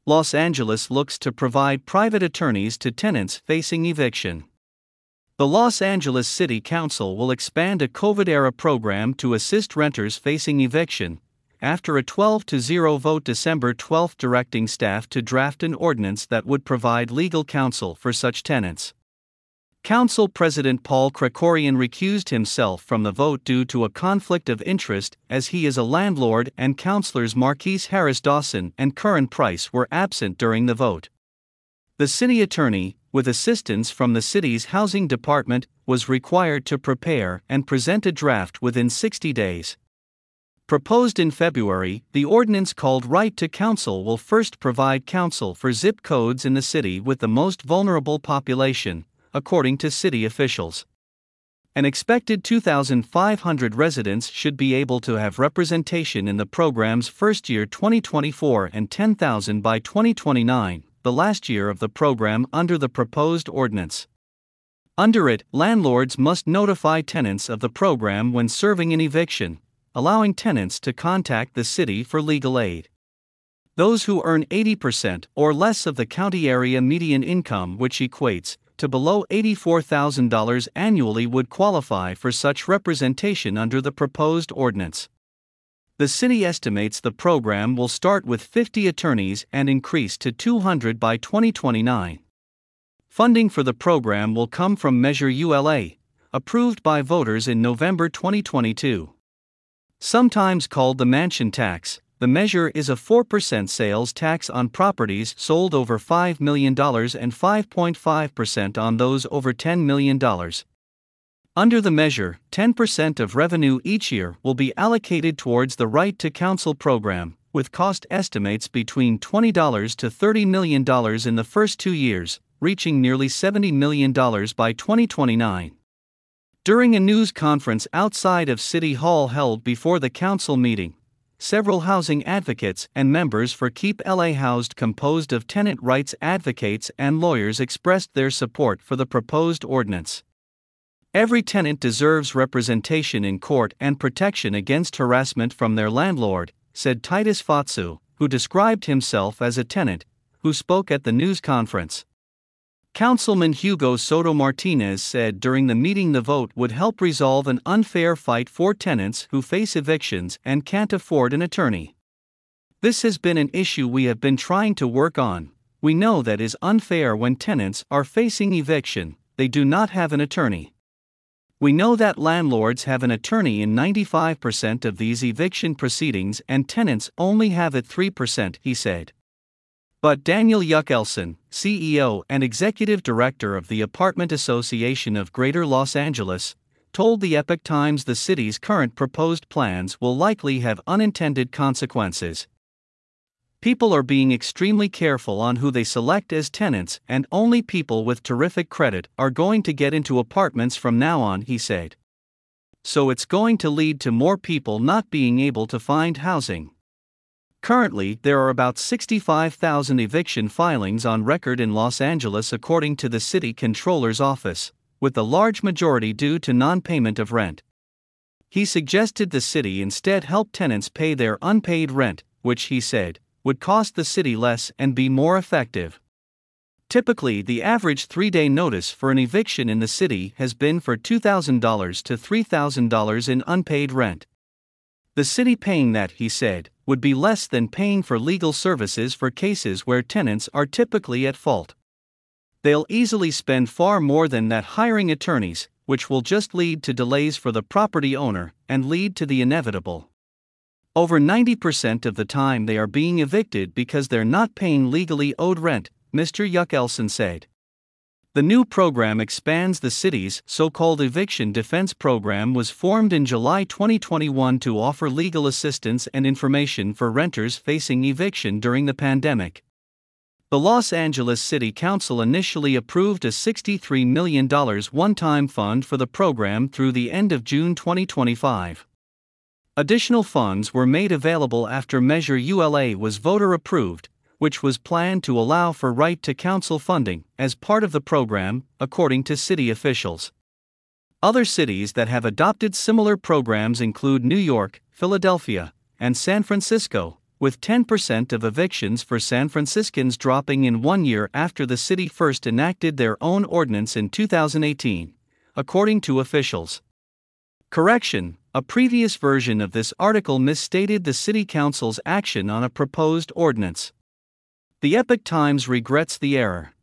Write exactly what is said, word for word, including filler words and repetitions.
Los Angeles looks to provide private attorneys to tenants facing eviction. The Los Angeles City Council will expand a COVID-era program to assist renters facing eviction, after a twelve to zero vote December twelfth directing staff to draft an ordinance that would provide legal counsel for such tenants. Council President Paul Krikorian recused himself from the vote due to a conflict of interest, as he is a landlord, and councilors Marquise Harris Dawson and Curran Price were absent during the vote. The city attorney, with assistance from the city's housing department, was required to prepare and present a draft within sixty days. Proposed in February, the ordinance called Right to Counsel will first provide counsel for zip codes in the city with the most vulnerable population, according to city officials. An expected two thousand five hundred residents should be able to have representation in the program's first year twenty twenty-four and ten thousand by twenty twenty-nine, the last year of the program under the proposed ordinance. Under it, landlords must notify tenants of the program when serving an eviction, allowing tenants to contact the city for legal aid. Those who earn eighty percent or less of the county area median income, which equates to below eighty-four thousand dollars annually, would qualify for such representation under the proposed ordinance. The city estimates the program will start with fifty attorneys and increase to two hundred by twenty twenty-nine. Funding for the program will come from Measure U L A, approved by voters in November twenty twenty-two. Sometimes called the mansion tax, the measure is a four percent sales tax on properties sold over five million dollars and five point five percent on those over ten million dollars. Under the measure, ten percent of revenue each year will be allocated towards the Right to Counsel program, with cost estimates between twenty to thirty million dollars in the first two years, reaching nearly seventy million dollars by twenty twenty-nine. During a news conference outside of City Hall held before the council meeting, several housing advocates and members for Keep L A Housed, composed of tenant rights advocates and lawyers, expressed their support for the proposed ordinance. Every tenant deserves representation in court and protection against harassment from their landlord, said Titus Fatsu, who described himself as a tenant, who spoke at the news conference. Councilman Hugo Soto Martinez said during the meeting the vote would help resolve an unfair fight for tenants who face evictions and can't afford an attorney. This has been an issue we have been trying to work on. We know that is unfair when tenants are facing eviction, they do not have an attorney. We know that landlords have an attorney in ninety-five percent of these eviction proceedings and tenants only have it three percent, he said. But Daniel Yuckelson, C E O and Executive Director of the Apartment Association of Greater Los Angeles, told the Epoch Times the city's current proposed plans will likely have unintended consequences. People are being extremely careful on who they select as tenants, and only people with terrific credit are going to get into apartments from now on, he said. So it's going to lead to more people not being able to find housing. Currently, there are about sixty-five thousand eviction filings on record in Los Angeles, according to the city controller's office, with the large majority due to non-payment of rent. He suggested the city instead help tenants pay their unpaid rent, which he said would cost the city less and be more effective. Typically, the average three-day notice for an eviction in the city has been for two thousand dollars to three thousand dollars in unpaid rent. The city paying that, he said, would be less than paying for legal services for cases where tenants are typically at fault. They'll easily spend far more than that hiring attorneys, which will just lead to delays for the property owner and lead to the inevitable. Over ninety percent of the time they are being evicted because they're not paying legally owed rent, Mister Yuckelson said. The new program expands the city's so-called eviction defense program, was formed in July twenty twenty-one to offer legal assistance and information for renters facing eviction during the pandemic. The Los Angeles City Council initially approved a sixty-three million dollars one-time fund for the program through the end of June twenty twenty-five. Additional funds were made available after Measure U L A was voter-approved, which was planned to allow for Right to Counsel funding as part of the program, according to city officials. Other cities that have adopted similar programs include New York, Philadelphia, and San Francisco, with ten percent of evictions for San Franciscans dropping in one year after the city first enacted their own ordinance in two thousand eighteen, according to officials. Correction: a previous version of this article misstated the City Council's action on a proposed ordinance. The Epoch Times regrets the error.